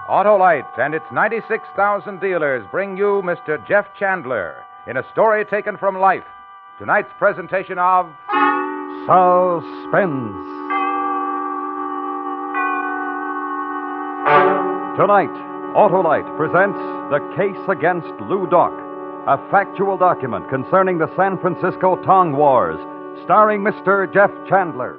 Autolite and its 96,000 dealers bring you Mr. Jeff Chandler in a story taken from life. Tonight's presentation of Suspense. Tonight, Autolite presents The Case Against Lou Doc, a factual document concerning the San Francisco Tong Wars, starring Mr. Jeff Chandler.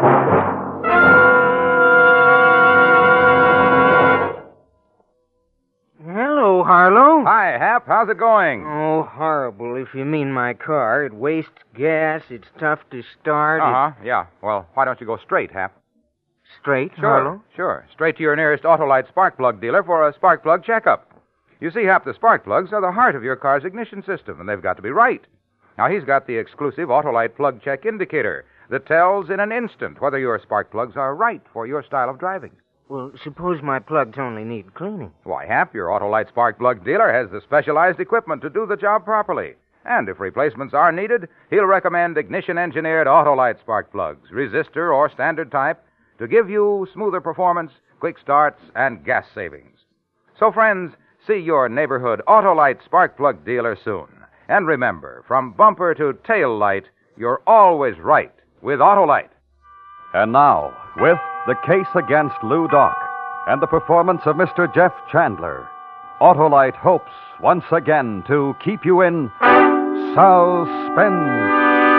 Hello, Harlow. Hi, Hap. How's it going? Oh, horrible, if you mean my car. It wastes gas. It's tough to start. Yeah. Well, why don't you go straight, Hap? Straight, Harlow? Sure. Straight to your nearest Autolite spark plug dealer for a spark plug checkup. You see, Hap, the spark plugs are the heart of your car's ignition system, and they've got to be right. Now, he's got the exclusive Autolite plug check indicator that tells in an instant whether your spark plugs are right for your style of driving. Well, suppose my plugs only need cleaning. Why, Hap, your Autolite spark plug dealer has the specialized equipment to do the job properly. And if replacements are needed, he'll recommend ignition-engineered Autolite spark plugs, resistor or standard type, to give you smoother performance, quick starts, and gas savings. So, friends, see your neighborhood Autolite spark plug dealer soon. And remember, from bumper to tail light, you're always right with Autolite. And now, with The Case Against Lou Doc and the performance of Mr. Jeff Chandler, Autolite hopes once again to keep you in suspense.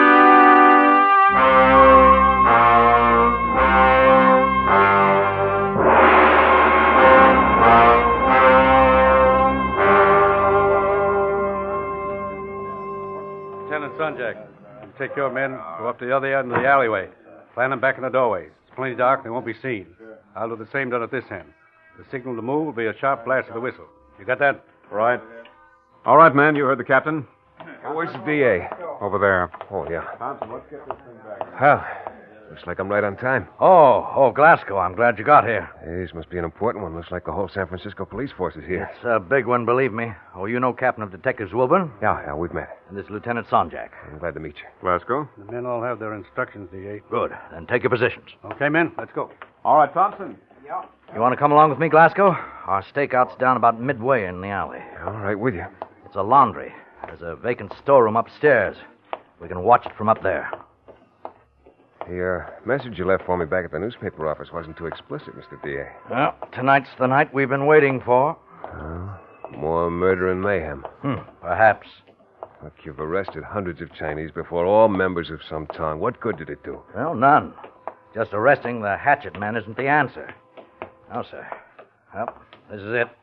Lieutenant Sonjak, you take your men, go up to the other end of the alleyway. Plant them back in the doorways. It's plenty dark, they won't be seen. I'll do the same down at this end. The signal to move will be a sharp blast of the whistle. You got that? Right. All right, man, you heard the captain. Where's the DA? Over there. Oh, yeah. Thompson, let's get this thing back. Well, looks like I'm right on time. Oh, Glasgow, I'm glad you got here. This must be an important one. Looks like the whole San Francisco police force is here. It's a big one, believe me. Oh, you know Captain of Detectives Wilburn? Yeah, we've met. And this is Lieutenant Sonjak. I'm glad to meet you. Glasgow. The men all have their instructions, D.A. Good. Then take your positions. Okay, men, let's go. All right, Thompson. You want to come along with me, Glasgow? Our stakeout's down about midway in the alley. All right, with you. It's a laundry. There's a vacant storeroom upstairs. We can watch it from up there. The message you left for me back at the newspaper office wasn't too explicit, Mr. D.A. Well, tonight's the night we've been waiting for. More murder and mayhem. Perhaps. Look, you've arrested hundreds of Chinese before, all members of some Tong. What good did it do? Well, none. Just arresting the hatchet man isn't the answer. No, sir. Well, this is it.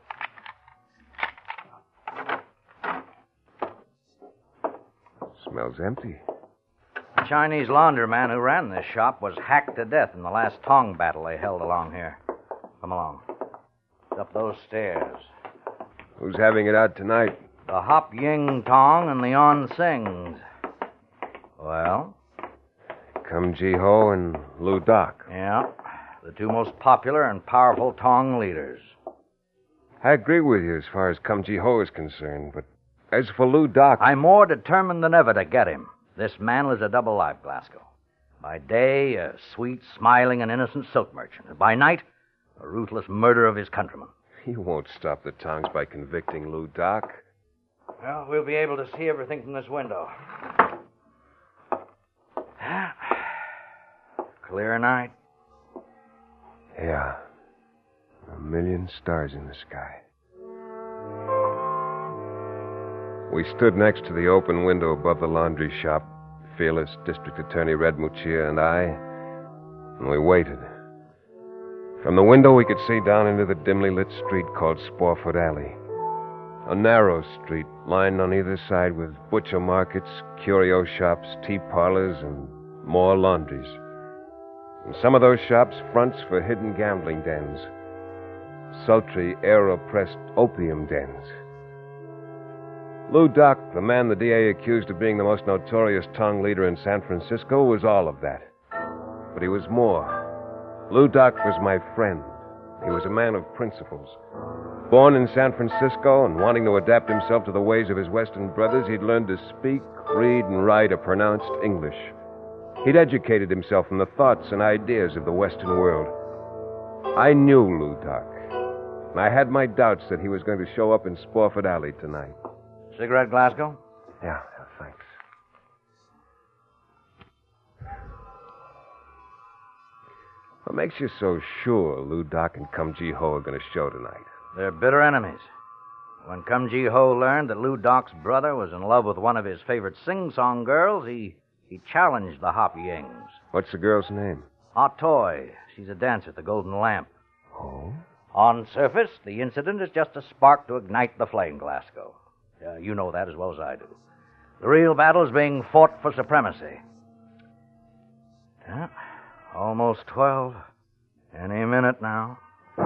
Smells empty. The Chinese laundryman who ran this shop was hacked to death in the last Tong battle they held along here. Come along. It's up those stairs. Who's having it out tonight? The Hop Ying Tong and the On Sings. Well? Kum Ji Ho and Lou Doc. Yeah. The two most popular and powerful Tong leaders. I agree with you as far as Kum Ji Ho is concerned, but as for Lou Doc... I'm more determined than ever to get him. This man lives a double life, Glasgow. By day, a sweet, smiling, and innocent silk merchant. And by night, a ruthless murderer of his countrymen. He won't stop the Tongs by convicting Lou Doc. Well, we'll be able to see everything from this window. Clear night. Yeah. 1,000,000 stars in the sky. We stood next to the open window above the laundry shop, fearless District Attorney Red Muccia and I, and we waited. From the window, we could see down into the dimly lit street called Spofford Alley. A narrow street lined on either side with butcher markets, curio shops, tea parlors, and more laundries. In some of those shops, fronts for hidden gambling dens, sultry, air-oppressed opium dens. Lou Doc, the man the DA accused of being the most notorious Tong leader in San Francisco, was all of that. But he was more. Lou Doc was my friend. He was a man of principles. Born in San Francisco and wanting to adapt himself to the ways of his Western brothers, he'd learned to speak, read, and write a pronounced English. He'd educated himself from the thoughts and ideas of the Western world. I knew Lou Doc. And I had my doubts that he was going to show up in Spofford Alley tonight. Cigarette, Glasgow? Yeah, thanks. What makes you so sure Lou Doc and Kum Ji Ho are going to show tonight? They're bitter enemies. When Kum Ji Ho learned that Lou Doc's brother was in love with one of his favorite sing-song girls, he challenged the Hop Yings. What's the girl's name? Ah Toy. She's a dancer at the Golden Lamp. Oh? On surface, the incident is just a spark to ignite the flame, Glasgow. You know that as well as I do. The real battle is being fought for supremacy. Yeah, almost 12. Any minute now.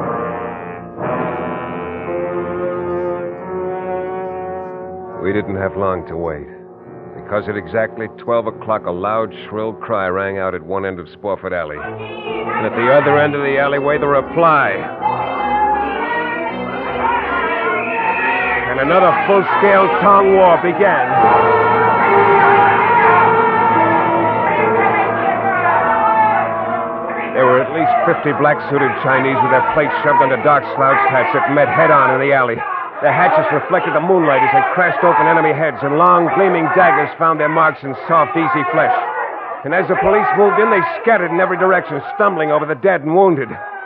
We didn't have long to wait. Because at exactly 12 o'clock, a loud, shrill cry rang out at one end of Spofford Alley. And at the other end of the alleyway, the reply. And another full-scale Tong War began. There were at least 50 black-suited Chinese with their plates shoved under dark slouched hats that met head-on in the alley. Their hatchets reflected the moonlight as they crashed open enemy heads, and long, gleaming daggers found their marks in soft, easy flesh. And as the police moved in, they scattered in every direction, stumbling over the dead and wounded.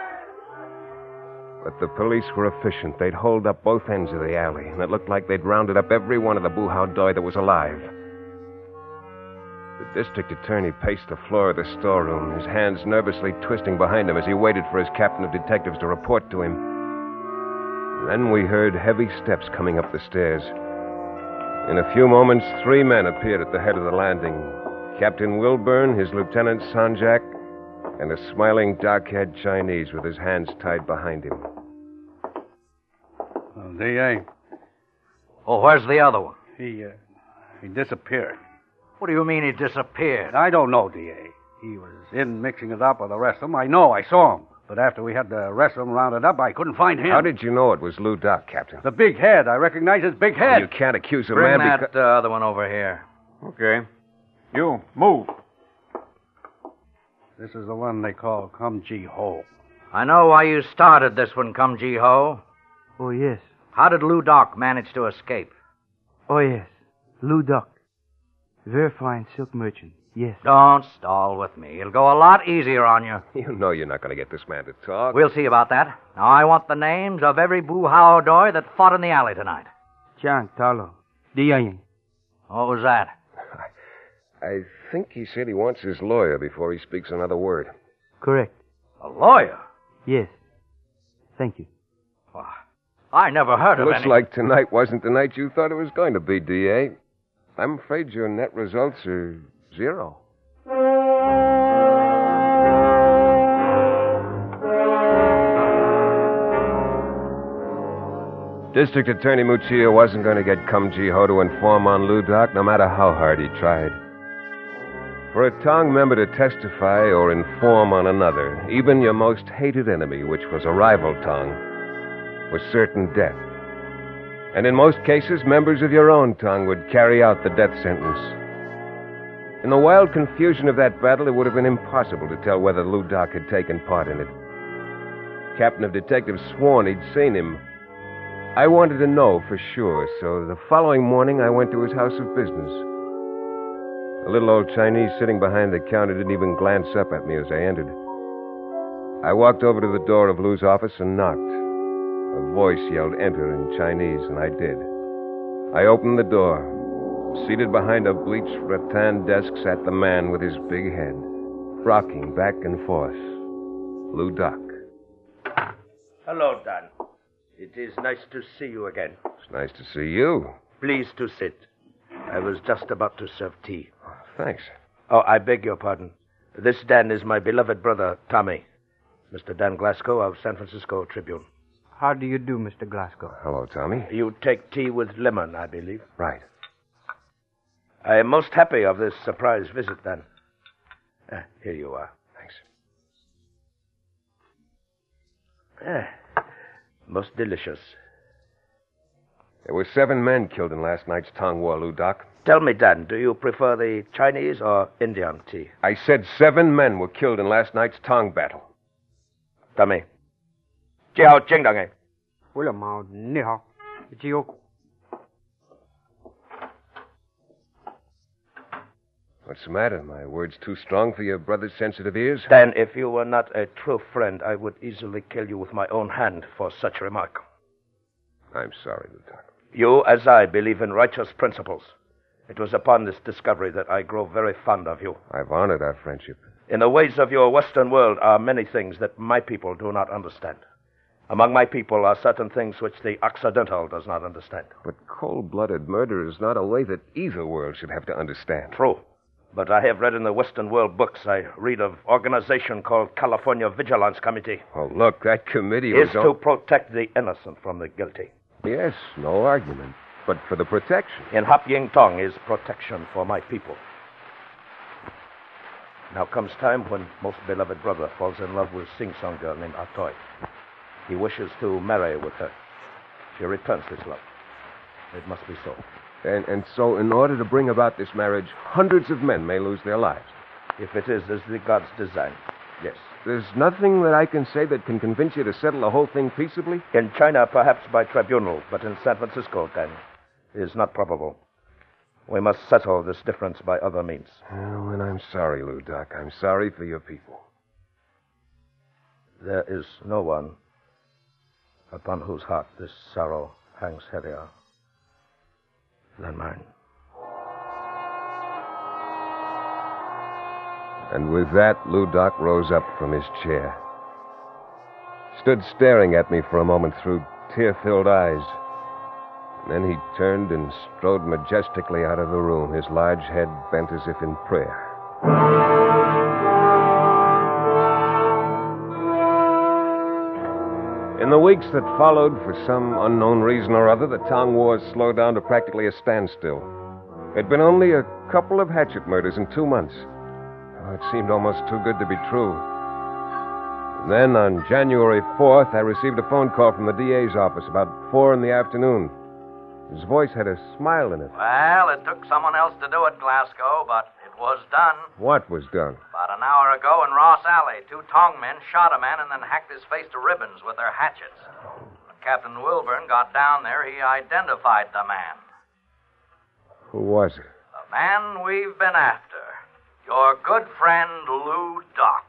But the police were efficient. They'd holed up both ends of the alley, and it looked like they'd rounded up every one of the Buhao Doi that was alive. The district attorney paced the floor of the storeroom, his hands nervously twisting behind him as he waited for his captain of detectives to report to him. Then we heard heavy steps coming up the stairs. In a few moments, 3 men appeared at the head of the landing. Captain Wilburn, his Lieutenant Sanjak, and a smiling, dark-haired Chinese with his hands tied behind him. D.A. Oh, where's the other one? He disappeared. What do you mean he disappeared? I don't know, D.A. He was in mixing it up with the rest of them. I know, I saw him. But after we had the rest of them rounded up, I couldn't find him. How did you know it was Lou Doc, Captain? The big head. I recognize his big head. You can't accuse a Bring man that other one over here. Okay. You, move. This is the one they call Kum Ji Ho. I know why you started this one, Kum Ji Ho. Oh, yes. How did Lou Doc manage to escape? Oh, yes. Lou Doc. Very fine silk merchant. Yes. Don't stall with me. It'll go a lot easier on you. You know you're not going to get this man to talk. We'll see about that. Now, I want the names of every Buhao Doi that fought in the alley tonight. Chang, Talo, Diaying. What was that? I think he said he wants his lawyer before he speaks another word. Correct. A lawyer? Yes. Thank you. Well, I never heard of Looks any... like tonight wasn't the night you thought it was going to be, D.A. I'm afraid your net results are 0. District Attorney Muccia wasn't going to get Kum Ji Ho to inform on Lou Doc, no matter how hard he tried. For a Tong member to testify or inform on another, even your most hated enemy, which was a rival Tong, was certain death. And in most cases, members of your own Tong would carry out the death sentence. In the wild confusion of that battle, it would have been impossible to tell whether Lou Doc had taken part in it. Captain of Detectives sworn he'd seen him. I wanted to know for sure, so the following morning I went to his house of business. The little old Chinese sitting behind the counter didn't even glance up at me as I entered. I walked over to the door of Lou's office and knocked. A voice yelled enter in Chinese, and I did. I opened the door. Seated behind a bleached rattan desk sat the man with his big head, rocking back and forth. Lou Doc. Hello, Dan. It is nice to see you again. It's nice to see you. Please to sit. I was just about to serve tea. Thanks. Oh, I beg your pardon. This Dan is my beloved brother, Tommy. Mr. Dan Glasgow of San Francisco Tribune. How do you do, Mr. Glasgow? Hello, Tommy. You take tea with lemon, I believe. Right. I am most happy of this surprise visit, Dan. Here you are. Thanks. Most delicious. There were 7 men killed in last night's Tong War, Lou Doc. Tell me, Dan, do you prefer the Chinese or Indian tea? I said 7 men were killed in last night's Tong battle. Tommy. Jiao Jingdang. 为了嘛，你好，只有 What's the matter? My words too strong for your brother's sensitive ears? Dan, if you were not a true friend, I would easily kill you with my own hand for such remark. I'm sorry, Lieutenant. You, as I, believe in righteous principles. It was upon this discovery that I grew very fond of you. I've honored our friendship. In the ways of your Western world are many things that my people do not understand. Among my people are certain things which the Occidental does not understand. But cold-blooded murder is not a way that either world should have to understand. True. But I have read in the Western world books, I read of organization called California Vigilance Committee. Oh, look, that committee is to protect the innocent from the guilty. Yes, no argument. But for the protection. In Hap Ying Tong is protection for my people. Now comes time when most beloved brother falls in love with sing-song girl named Atoy. He wishes to marry with her. She returns this love. It must be so. And so, in order to bring about this marriage, hundreds of men may lose their lives. If it is as the gods design, yes. There's nothing that I can say that can convince you to settle the whole thing peaceably? In China, perhaps by tribunal, but in San Francisco, then, it is not probable. We must settle this difference by other means. Oh, and I'm sorry, Lou Doc. I'm sorry for your people. There is no one upon whose heart this sorrow hangs heavier than mine. And with that, Lou Doc rose up from his chair. Stood staring at me for a moment through tear-filled eyes. And then he turned and strode majestically out of the room, his large head bent as if in prayer. In the weeks that followed, for some unknown reason or other, the Tong Wars slowed down to practically a standstill. There'd been only a couple of hatchet murders in 2 months. Oh, it seemed almost too good to be true. And then, on January 4th, I received a phone call from the DA's office about 4 in the afternoon. His voice had a smile in it. Well, it took someone else to do it, Glasgow, but it was done. What was done? About an hour ago in Ross Alley, 2 Tong men shot a man and then hacked his face to ribbons with their hatchets. When Captain Wilburn got down there, he identified the man. Who was it? The man we've been after. Your good friend, Lou Doc.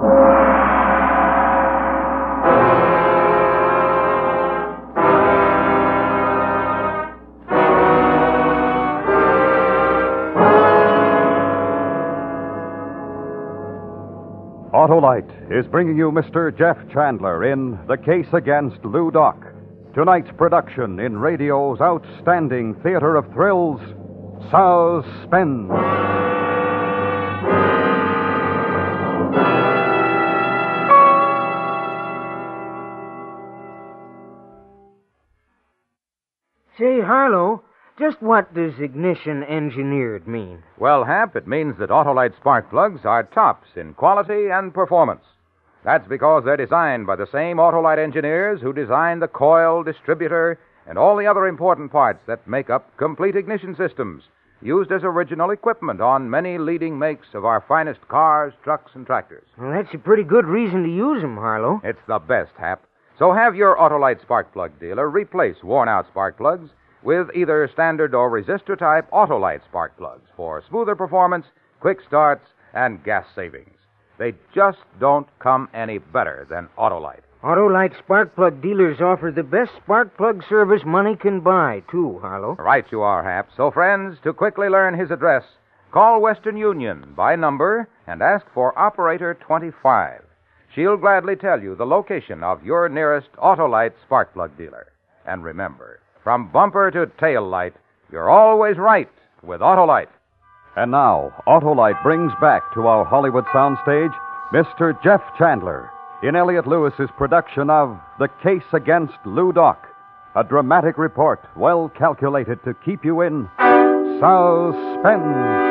Autolite is bringing you Mr. Jeff Chandler in The Case Against Lou Doc. Tonight's production in radio's outstanding theater of thrills, Suspense. Say, Harlow, just what does ignition engineered mean? Well, Hap, it means that Autolite spark plugs are tops in quality and performance. That's because they're designed by the same Autolite engineers who designed the coil, distributor, and all the other important parts that make up complete ignition systems, used as original equipment on many leading makes of our finest cars, trucks, and tractors. Well, that's a pretty good reason to use them, Harlow. It's the best, Hap. So have your Autolite spark plug dealer replace worn-out spark plugs with either standard or resistor-type Autolite spark plugs for smoother performance, quick starts, and gas savings. They just don't come any better than Autolite. Autolite spark plug dealers offer the best spark plug service money can buy, too, Harlow. Right you are, Hap. So, friends, to quickly learn his address, call Western Union by number and ask for Operator 25. She'll gladly tell you the location of your nearest Autolite spark plug dealer. And remember, from bumper to tail light, you're always right with Autolite. And now, Autolite brings back to our Hollywood soundstage Mr. Jeff Chandler in Elliot Lewis's production of The Case Against Lou Doc, a dramatic report well calculated to keep you in suspense.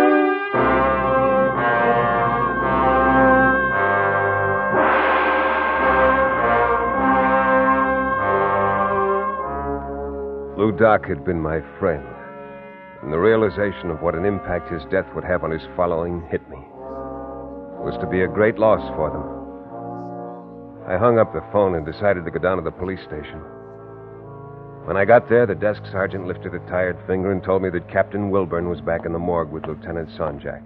Lou Doc had been my friend, and the realization of what an impact his death would have on his following hit me. It was to be a great loss for them. I hung up the phone and decided to go down to the police station. When I got there, the desk sergeant lifted a tired finger and told me that Captain Wilburn was back in the morgue with Lieutenant Sonjak.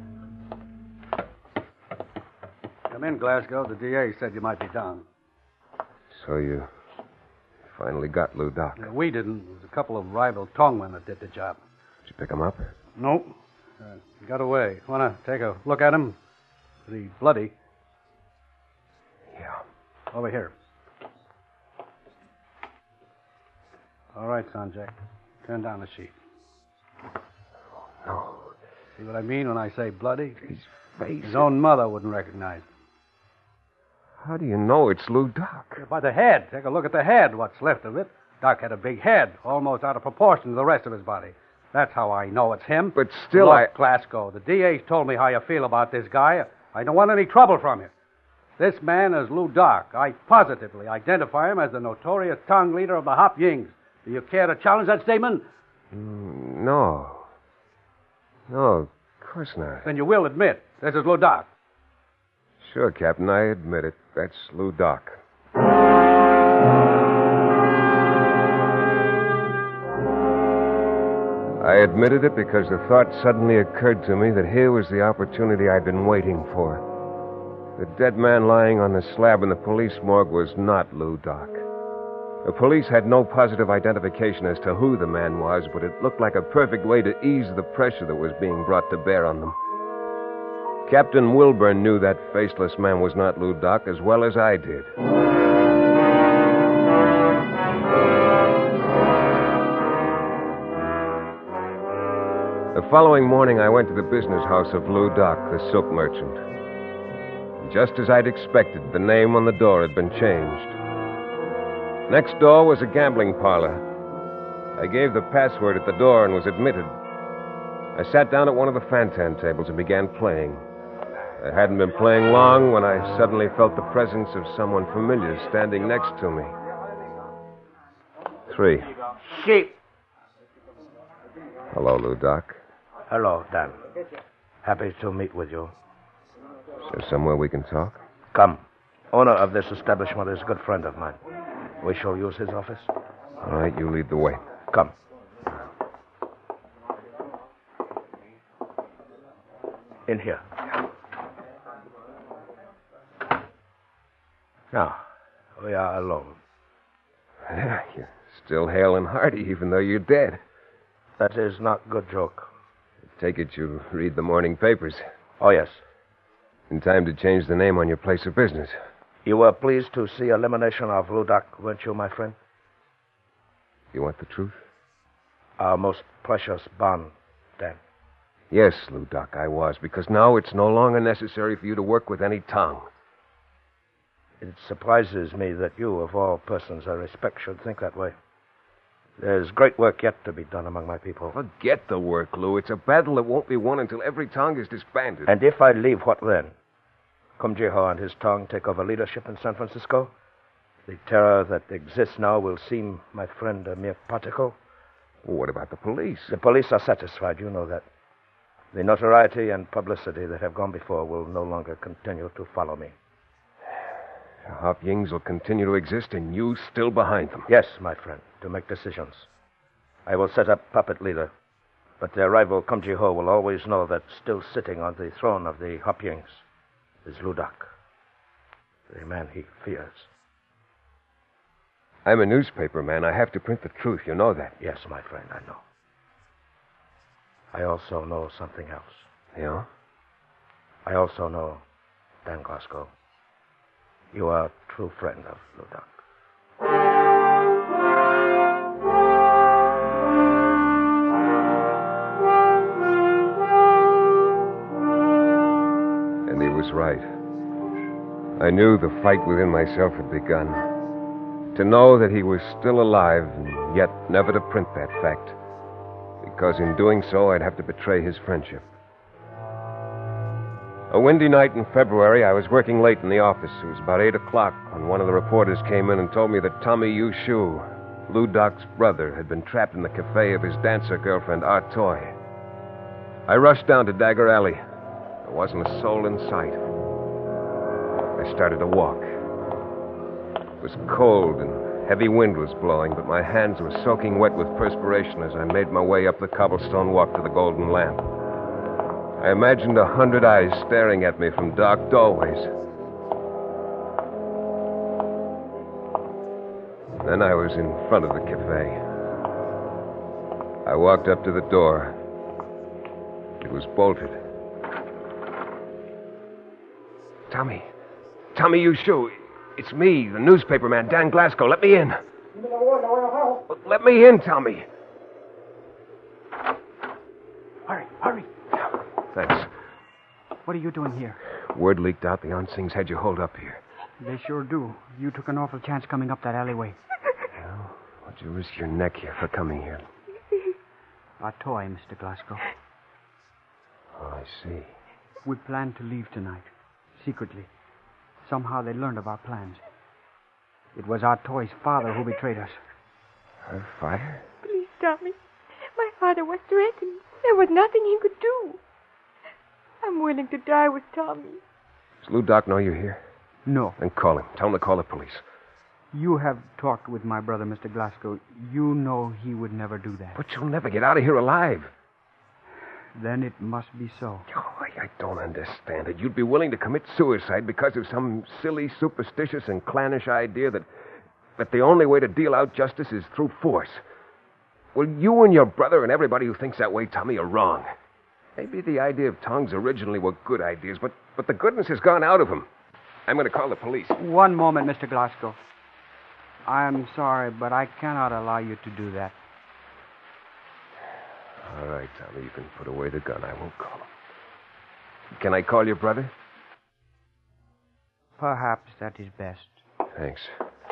Come in, Glasgow. The DA said you might be down. So you finally got Lou Doc. We didn't. It was a couple of rival tongmen that did the job. Did you pick him up? Nope. He got away. Want to take a look at him? Is he bloody? Yeah. Over here. All right, Sonjak. Turn down the sheet. No. See what I mean when I say bloody? His face. His own mother wouldn't recognize him. How do you know it's Lou Doc? By the head. Take a look at the head, what's left of it. Doc had a big head, almost out of proportion to the rest of his body. That's how I know it's him. But still, Look, Glasgow, the DA's told me how you feel about this guy. I don't want any trouble from you. This man is Lou Doc. I positively identify him as the notorious tongue leader of the Hop Yings. Do you care to challenge that statement? No. No, of course not. Then you will admit this is Lou Doc. Sure, Captain, I admit it. That's Lou Doc. I admitted it because the thought suddenly occurred to me that here was the opportunity I'd been waiting for. The dead man lying on the slab in the police morgue was not Lou Doc. The police had no positive identification as to who the man was, but it looked like a perfect way to ease the pressure that was being brought to bear on them. Captain Wilburn knew that faceless man was not Lou Doc as well as I did. The following morning, I went to the business house of Lou Doc, the silk merchant. Just as I'd expected, the name on the door had been changed. Next door was a gambling parlor. I gave the password at the door and was admitted. I sat down at one of the fantan tables and began playing. I hadn't been playing long when I suddenly felt the presence of someone familiar standing next to me. 3. Sheep. Hello, Lou Doc. Hello, Dan. Happy to meet with you. Is there somewhere we can talk? Come. Owner of this establishment is a good friend of mine. We shall use his office. All right, you lead the way. Come. In here. Now, we are alone. Yeah, you're still hale and hearty, even though you're dead. That is not good joke. Take it you read the morning papers. Oh, yes. In time to change the name on your place of business. You were pleased to see elimination of Lou Doc, weren't you, my friend? You want the truth? Our most precious bond, Dan. Yes, Lou Doc, I was, because now it's no longer necessary for you to work with any tongue. It surprises me that you, of all persons I respect, should think that way. There's great work yet to be done among my people. Forget the work, Lou. It's a battle that won't be won until every tongue is disbanded. And if I leave, what then? Kum Jiho and his tongue take over leadership in San Francisco? The terror that exists now will seem, my friend, a mere particle? Well, what about the police? The police are satisfied, you know that. The notoriety and publicity that have gone before will no longer continue to follow me. The Hop Yings will continue to exist and you still behind them. Yes, my friend, to make decisions. I will set up puppet leader, but their rival Kum Jiho will always know that still sitting on the throne of the Hop Yings is Lou Doc, the man he fears. I'm a newspaper man. I have to print the truth. You know that. Yes, my friend, I know. I also know something else. Yeah? I also know, Dan Glasgow, you are a true friend of Lou Doc. And he was right. I knew the fight within myself had begun. To know that he was still alive, and yet never to print that fact. Because in doing so, I'd have to betray his friendship. A windy night in February, I was working late in the office. It was about 8 o'clock when one of the reporters came in and told me that Tommy Yu Shu, Lou Doc's brother, had been trapped in the cafe of his dancer girlfriend, Art Toy. I rushed down to Dagger Alley. There wasn't a soul in sight. I started to walk. It was cold and Heavy wind was blowing, but my hands were soaking wet with perspiration as I made my way up the cobblestone walk to the Golden Lamp. I imagined 100 eyes staring at me from dark doorways. Then I was in front of the cafe. I walked up to the door. It was bolted. Tommy, you shoe. It's me, the newspaper man, Dan Glasgow. Let me in. Let me in, Tommy. Hurry. Thanks. What are you doing here? Word leaked out the Onsings had you holed up here. They sure do. You took an awful chance coming up that alleyway. Well, what'd you risk your neck here for coming here? A toy, Mr. Glasgow. Oh, I see. We planned to leave tonight, secretly. Somehow they learned of our plans. It was our toy's father who betrayed us. Her father? Please, Tommy. My father was threatened. There was nothing he could do. I'm willing to die with Tommy. Does Lou Doc know you're here? No. Then call him. Tell him to call the police. You have talked with my brother, Mr. Glasgow. You know he would never do that. But you'll never get out of here alive. Then it must be so. Oh, I don't understand it. You'd be willing to commit suicide because of some silly, superstitious, and clannish idea that the only way to deal out justice is through force. Well, you and your brother and everybody who thinks that way, Tommy, are wrong. Maybe the idea of tongs originally were good ideas, but the goodness has gone out of them. I'm going to call the police. One moment, Mr. Glasgow. I'm sorry, but I cannot allow you to do that. All right, Tommy, you can put away the gun. I won't call him. Can I call your brother? Perhaps that is best. Thanks.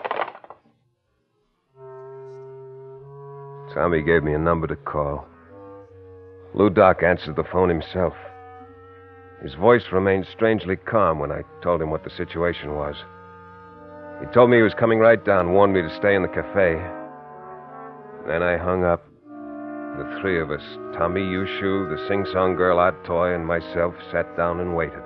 Tommy gave me a number to call. Lou Doc answered the phone himself. His voice remained strangely calm when I told him what the situation was. He told me he was coming right down, warned me to stay in the cafe. Then I hung up. The three of us, Tommy Yushu, the sing-song girl Art Toy, and myself, sat down and waited.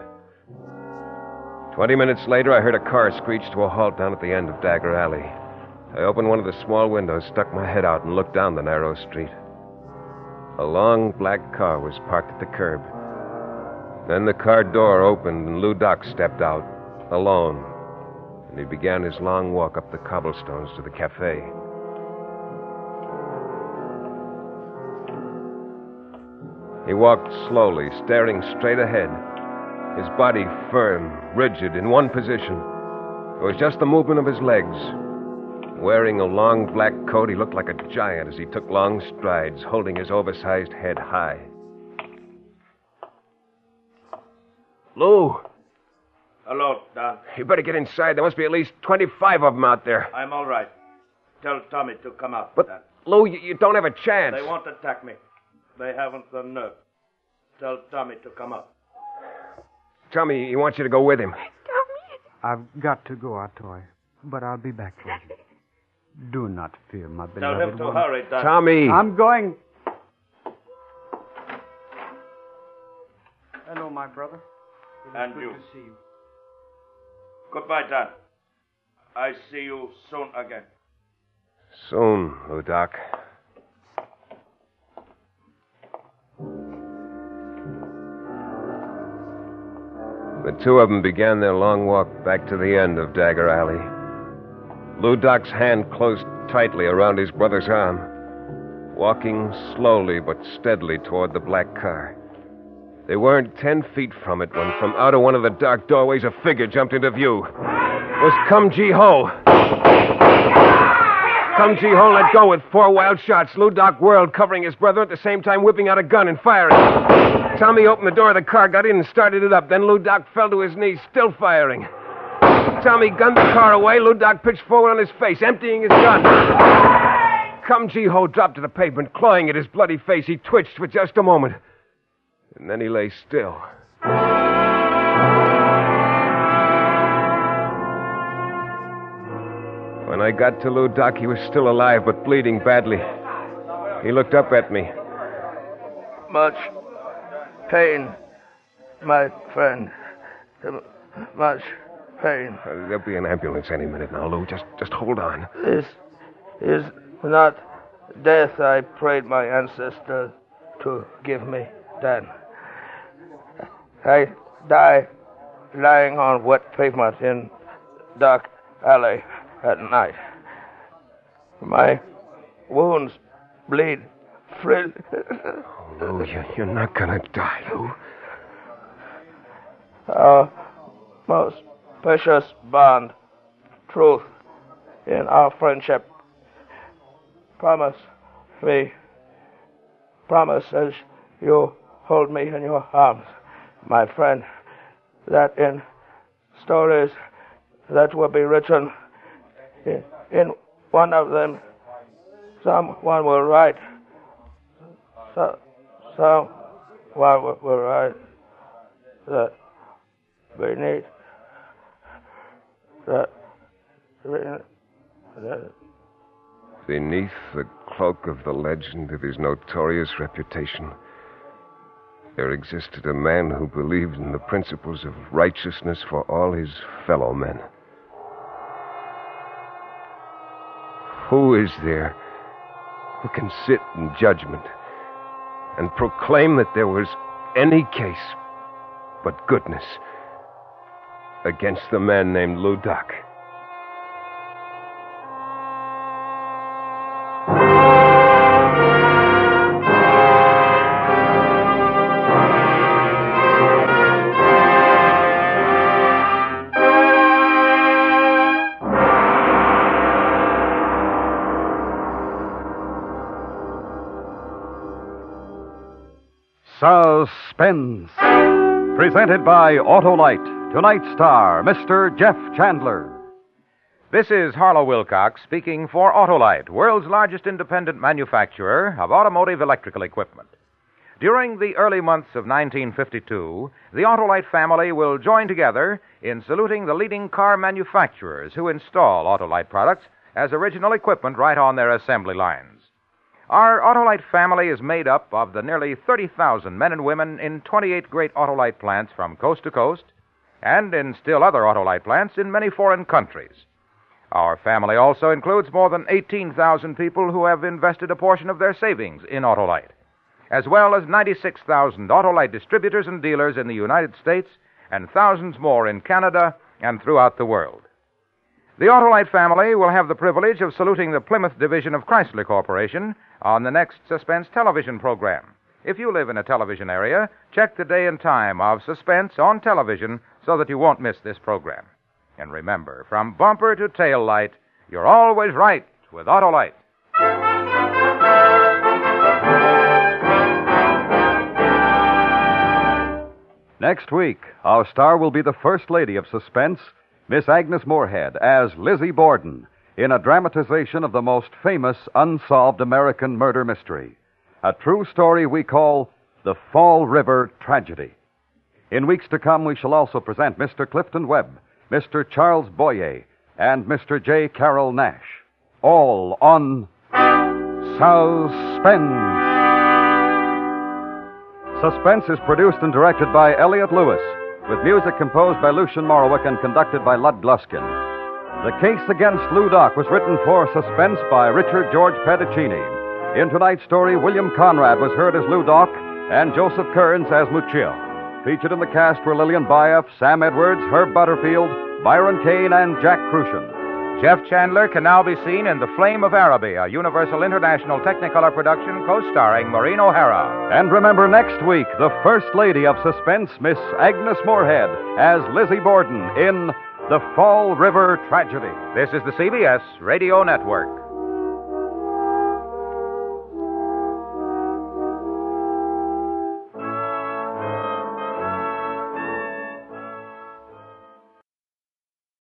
20 minutes later, I heard a car screech to a halt down at the end of Dagger Alley. I opened one of the small windows, stuck my head out, and looked down the narrow street. A long black car was parked at the curb. Then the car door opened, and Lou Doc stepped out, alone, and he began his long walk up the cobblestones to the cafe. He walked slowly, staring straight ahead, his body firm, rigid, in one position. It was just the movement of his legs. Wearing a long black coat, he looked like a giant as he took long strides, holding his oversized head high. Lou! Hello, Don. You better get inside. There must be at least 25 of them out there. I'm all right. Tell Tommy to come out, But, Don. Lou, you don't have a chance. They won't attack me. They haven't the nerve. Tell Tommy to come up. Tommy, he wants you to go with him. I've got to go, Artoy, but I'll be back for you. Do not fear, my beloved Tell him to one. hurry, Don. Tommy! I'm going. Hello, my brother. It is And good you. to see you. Goodbye, Don. I see you soon again. Soon, Lou Doc. The two of them began their long walk back to the end of Dagger Alley. Lou Doc's hand closed tightly around his brother's arm, walking slowly but steadily toward the black car. They weren't 10 feet from it when from out of one of the dark doorways a figure jumped into view. It was Kum Ji Ho. Kum Ji Ho let go with 4 wild shots. Lou Doc whirled, covering his brother, at the same time whipping out a gun and firing. Tommy opened the door of the car, got in, and started it up. Then Lou Doc fell to his knees, still firing. Tommy gunned the car away. Lou Doc pitched forward on his face, emptying his gun. Kum Ji Ho dropped to the pavement, clawing at his bloody face. He twitched for just a moment. And then he lay still. When I got to Lou Doc, he was still alive, but bleeding badly. He looked up at me. Much pain, my friend. Much pain. There'll be an ambulance any minute now, Lou. Just hold on. This is not death I prayed my ancestors to give me then. I die lying on wet pavement in dark alley at night. My wounds bleed freely. Oh, Lou, you're not gonna die, Lou. Our most precious bond, truth in our friendship. Promise as you hold me in your arms, my friend, that in stories that will be written, in one of them, someone will write. Someone will write that beneath Beneath the cloak of the legend of his notorious reputation, there existed a man who believed in the principles of righteousness for all his fellow men. Who is there who can sit in judgment and proclaim that there was any case but goodness against the man named Lou Doc? Suspense. Presented by Autolite. Tonight's star, Mr. Jeff Chandler. This is Harlow Wilcox speaking for Autolite, world's largest independent manufacturer of automotive electrical equipment. During the early months of 1952, the Autolite family will join together in saluting the leading car manufacturers who install Autolite products as original equipment right on their assembly lines. Our Autolite family is made up of the nearly 30,000 men and women in 28 great Autolite plants from coast to coast, and in still other Autolite plants in many foreign countries. Our family also includes more than 18,000 people who have invested a portion of their savings in Autolite, as well as 96,000 Autolite distributors and dealers in the United States and thousands more in Canada and throughout the world. The Autolite family will have the privilege of saluting the Plymouth division of Chrysler Corporation on the next Suspense television program. If you live in a television area, check the day and time of Suspense on television so that you won't miss this program. And remember, from bumper to tail light, you're always right with Autolite. Next week, our star will be the First Lady of Suspense, Miss Agnes Moorehead, as Lizzie Borden, in a dramatization of the most famous unsolved American murder mystery, a true story we call the Fall River Tragedy. In weeks to come, we shall also present Mr. Clifton Webb, Mr. Charles Boyer, and Mr. J. Carroll Nash, all on Suspense. Suspense is produced and directed by Elliott Lewis, with music composed by Lucien Morawick and conducted by Lud Gluskin. The Case Against Lou Doc was written for Suspense by Richard George Pedicini. In tonight's story, William Conrad was heard as Lou Doc and Joseph Kearns as Muccio. Featured in the cast were Lillian Buyeff, Sam Edwards, Herb Butterfield, Byron Kane, and Jack Crucian. Jeff Chandler can now be seen in The Flame of Araby, a Universal International Technicolor production co-starring Maureen O'Hara. And remember, next week, the First Lady of Suspense, Miss Agnes Moorehead, as Lizzie Borden in The Fall River Tragedy. This is the CBS Radio Network.